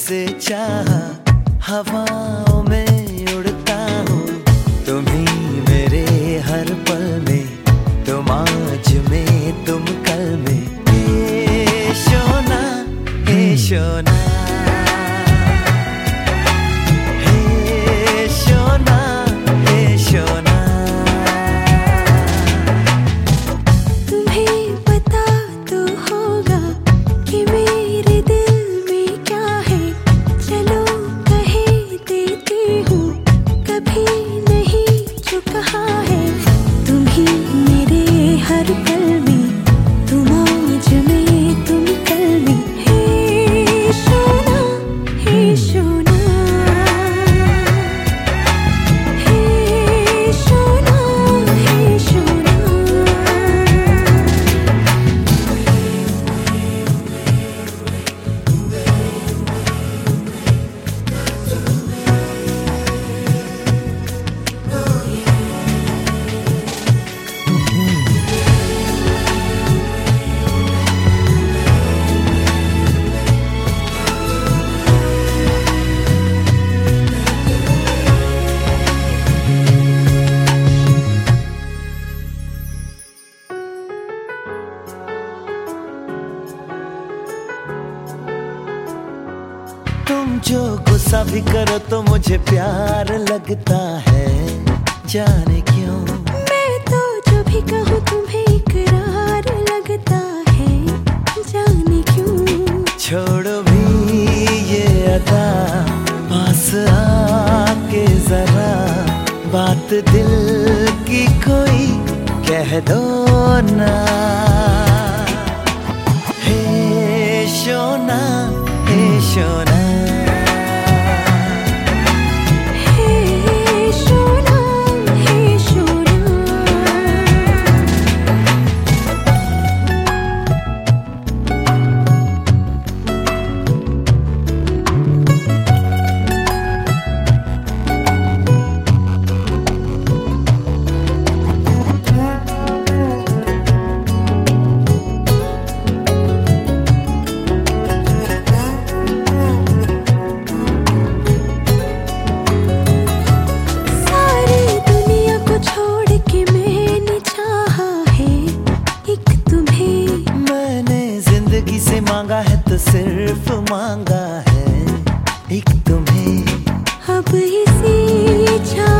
तुमसे चाहा, हवाओं में उड़ता हूँ। तुम ही मेरे हर पल में, तुम आज में तुम कल में। हे शोना, हे शोना, हे शोना, हे शोना। तुम्हें पता तो होगा कि मेरे दिल में क्या है। चलो कहे देती हूँ, कभी नहीं जो कहा है। तुम ही मेरे हर पल में, तुम आज में तुम कल में। हे शोना, हे शोना, हे शोना, हे शोना। तुम जो गुस्सा भी करो तो मुझे प्यार लगता है, जाने क्यों। मैं तो जो भी कहूँ तुम्हें इकरार लगता है, जाने क्यों। छोड़ो भी ये अदा, पास आके जरा बात दिल की कोई कह दो ना। हे शोना, हे शोना, हे शोना, हे शोना। सारी दुनिया को छोड़ के मैंने चाहा है एक तुम्हें। मैंने जिंदगी से मांगा है तो सिर्फ मांगा है एक तुम्हें। अब इसी चाह